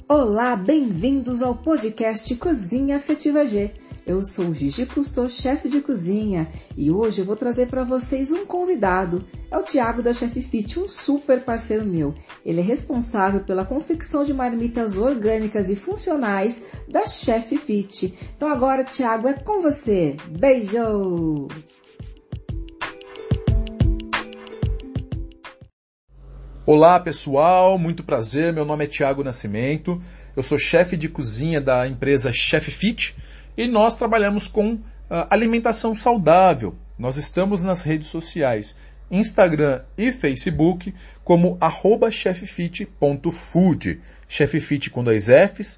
Olá, bem-vindos ao podcast Cozinha Afetiva G. Eu sou Gigi Cousteau, chefe de cozinha, e hoje eu vou trazer para vocês um convidado. É o Thiago da Chef Fit, um super parceiro meu. Ele é responsável pela confecção de marmitas orgânicas e funcionais da Chef Fit. Então agora, Thiago, é com você. Beijo! Olá pessoal, muito prazer, meu nome é Thiago Nascimento, eu sou chefe de cozinha da empresa Chef Fit e nós trabalhamos com alimentação saudável. Nós estamos nas redes sociais, Instagram e Facebook como @cheffit.food, cheffit com 2 Fs,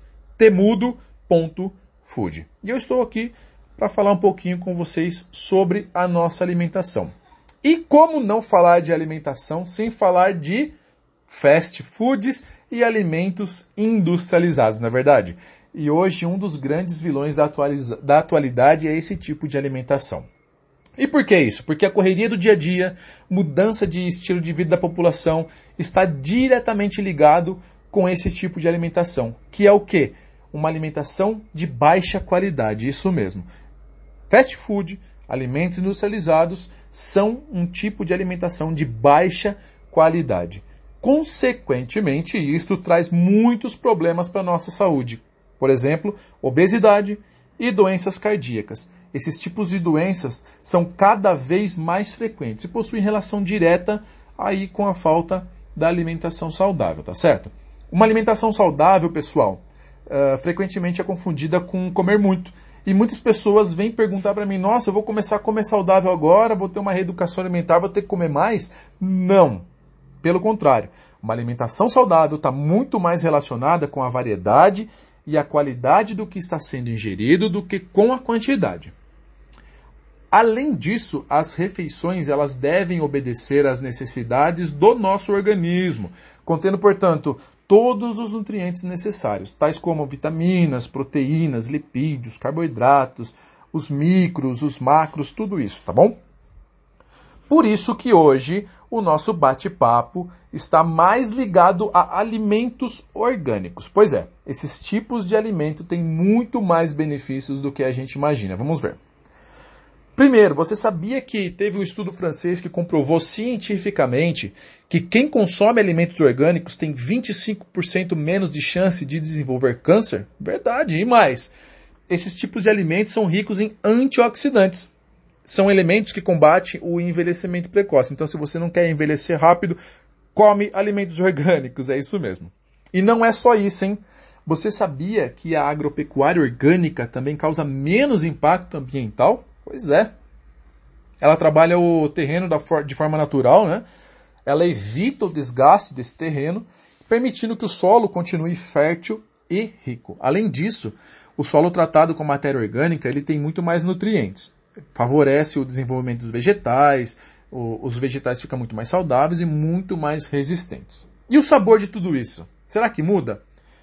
temudo.food. E eu estou aqui para falar um pouquinho com vocês sobre a nossa alimentação. E como não falar de alimentação sem falar de fast foods e alimentos industrializados, não é verdade? E hoje um dos grandes vilões da atualidade é esse tipo de alimentação. E por que isso? Porque a correria do dia a dia, mudança de estilo de vida da população está diretamente ligado com esse tipo de alimentação, que é o quê? Uma alimentação de baixa qualidade, isso mesmo. Fast food, alimentos industrializados são um tipo de alimentação de baixa qualidade. Consequentemente, isto traz muitos problemas para a nossa saúde. Por exemplo, obesidade e doenças cardíacas. Esses tipos de doenças são cada vez mais frequentes e possuem relação direta aí com a falta da alimentação saudável, tá certo? Uma alimentação saudável, pessoal, frequentemente é confundida com comer muito. E muitas pessoas vêm perguntar para mim, nossa, eu vou começar a comer saudável agora, vou ter uma reeducação alimentar, vou ter que comer mais? Não. Pelo contrário, uma alimentação saudável está muito mais relacionada com a variedade e a qualidade do que está sendo ingerido do que com a quantidade. Além disso, as refeições elas devem obedecer às necessidades do nosso organismo, contendo, portanto, todos os nutrientes necessários, tais como vitaminas, proteínas, lipídios, carboidratos, os micros, os macros, tudo isso, tá bom? Por isso que hoje o nosso bate-papo está mais ligado a alimentos orgânicos. Pois é, esses tipos de alimento têm muito mais benefícios do que a gente imagina. Vamos ver. Primeiro, você sabia que teve um estudo francês que comprovou cientificamente que quem consome alimentos orgânicos tem 25% menos de chance de desenvolver câncer? Verdade, e mais. Esses tipos de alimentos são ricos em antioxidantes. São elementos que combatem o envelhecimento precoce. Então, se você não quer envelhecer rápido, come alimentos orgânicos, é isso mesmo. E não é só isso, hein? Você sabia que a agropecuária orgânica também causa menos impacto ambiental? Pois é. Ela trabalha o terreno de forma natural, né? Ela evita o desgaste desse terreno, permitindo que o solo continue fértil e rico. Além disso, o solo tratado com matéria orgânica ele tem muito mais nutrientes. Favorece o desenvolvimento dos vegetais, os vegetais ficam muito mais saudáveis e muito mais resistentes. E o sabor de tudo isso? Será que muda?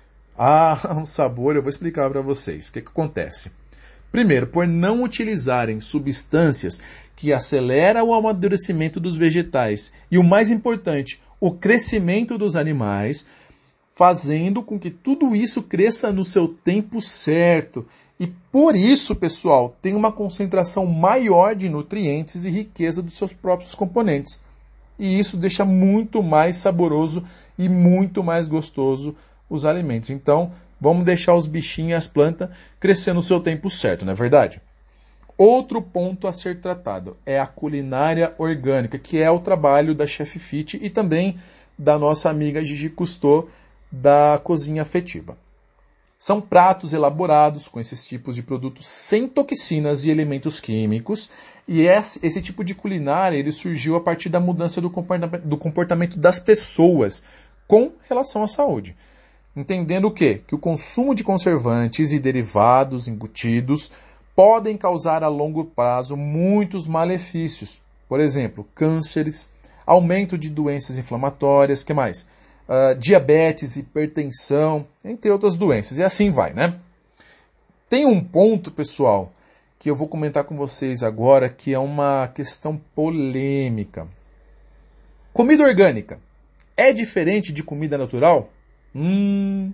O sabor eu vou explicar para vocês. O que acontece? Primeiro, por não utilizarem substâncias que aceleram o amadurecimento dos vegetais e, o mais importante, o crescimento dos animais, fazendo com que tudo isso cresça no seu tempo certo. E por isso, pessoal, tem uma concentração maior de nutrientes e riqueza dos seus próprios componentes. E isso deixa muito mais saboroso e muito mais gostoso os alimentos. Então, vamos deixar os bichinhos e as plantas crescer no seu tempo certo, não é verdade? Outro ponto a ser tratado é a culinária orgânica, que é o trabalho da Chef Fit e também da nossa amiga Gigi Cousteau, da Cozinha Afetiva. São pratos elaborados com esses tipos de produtos sem toxinas e elementos químicos, e esse tipo de culinária ele surgiu a partir da mudança do comportamento das pessoas com relação à saúde. Entendendo o quê? Que o consumo de conservantes e derivados embutidos podem causar a longo prazo muitos malefícios. Por exemplo, cânceres, aumento de doenças inflamatórias, que mais? Diabetes, hipertensão, entre outras doenças. E assim vai, né? Tem um ponto, pessoal, que eu vou comentar com vocês agora, que é uma questão polêmica. Comida orgânica é diferente de comida natural?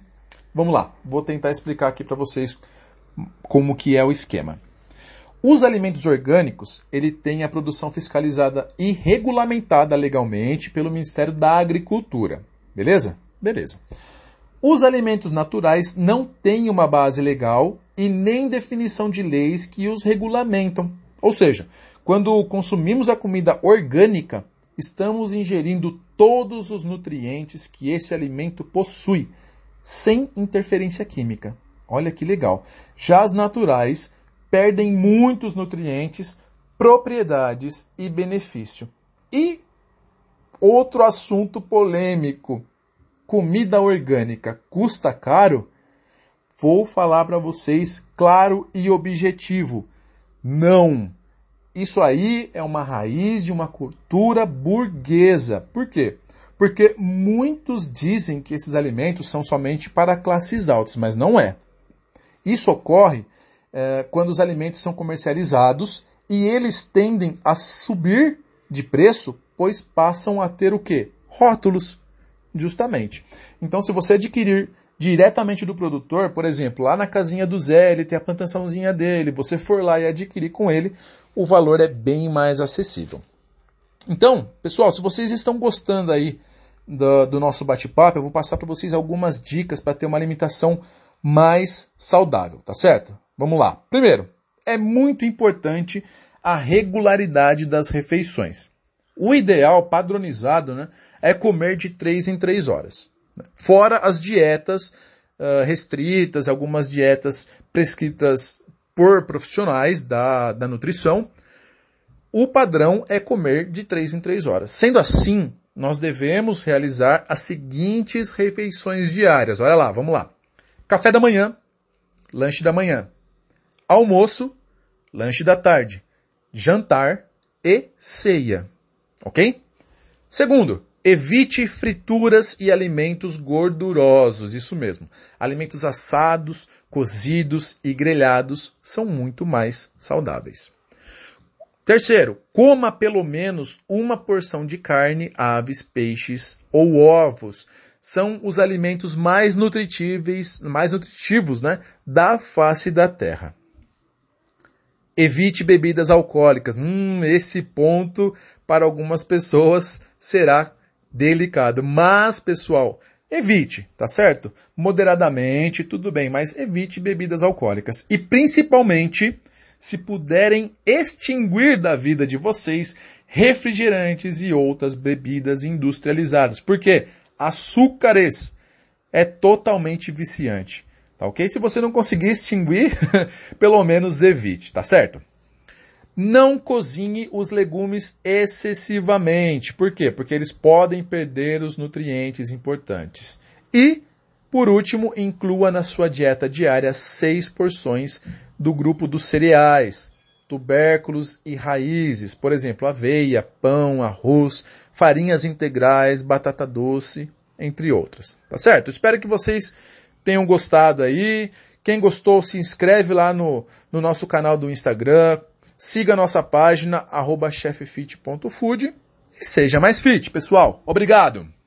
Vamos lá, vou tentar explicar aqui para vocês como que é o esquema. Os alimentos orgânicos, ele tem a produção fiscalizada e regulamentada legalmente pelo Ministério da Agricultura. Beleza? Beleza. Os alimentos naturais não têm uma base legal e nem definição de leis que os regulamentam. Ou seja, quando consumimos a comida orgânica, estamos ingerindo todos os nutrientes que esse alimento possui, sem interferência química. Olha que legal. Já as naturais perdem muitos nutrientes, propriedades e benefício. E outro assunto polêmico. Comida orgânica custa caro? Vou falar para vocês claro e objetivo. Não. Isso aí é uma raiz de uma cultura burguesa. Por quê? Porque muitos dizem que esses alimentos são somente para classes altas, mas não é. Isso ocorre quando os alimentos são comercializados e eles tendem a subir de preço, pois passam a ter o quê? Rótulos. Justamente. Então, se você adquirir diretamente do produtor, por exemplo, lá na casinha do Zé, ele tem a plantaçãozinha dele, você for lá e adquirir com ele, o valor é bem mais acessível. Então, pessoal, se vocês estão gostando aí do nosso bate-papo, eu vou passar para vocês algumas dicas para ter uma alimentação mais saudável, tá certo? Vamos lá. Primeiro, é muito importante a regularidade das refeições. O ideal, padronizado, né, é comer de 3 em 3 horas. Fora as dietas restritas, algumas dietas prescritas por profissionais da nutrição, o padrão é comer de 3 em 3 horas. Sendo assim, nós devemos realizar as seguintes refeições diárias. Olha lá, vamos lá. Café da manhã, lanche da manhã. Almoço, lanche da tarde. Jantar e ceia. Ok? Segundo, evite frituras e alimentos gordurosos. Isso mesmo. Alimentos assados, cozidos e grelhados são muito mais saudáveis. Terceiro, coma pelo menos uma porção de carne, aves, peixes ou ovos. São os alimentos mais nutritivos, né, da face da terra. Evite bebidas alcoólicas. Esse ponto para algumas pessoas será delicado. Mas, pessoal, evite, tá certo? Moderadamente, tudo bem, mas evite bebidas alcoólicas. E principalmente, se puderem extinguir da vida de vocês refrigerantes e outras bebidas industrializadas. Por quê? Açúcares é totalmente viciante. Tá ok? Se você não conseguir extinguir, pelo menos evite, tá certo? Não cozinhe os legumes excessivamente. Por quê? Porque eles podem perder os nutrientes importantes. E, por último, inclua na sua dieta diária 6 porções do grupo dos cereais, tubérculos e raízes. Por exemplo, aveia, pão, arroz, farinhas integrais, batata doce, entre outras. Tá certo? Espero que vocês tenham gostado aí. Quem gostou, se inscreve lá no nosso canal do Instagram. Siga a nossa página, @cheffit.food. E seja mais fit, pessoal. Obrigado!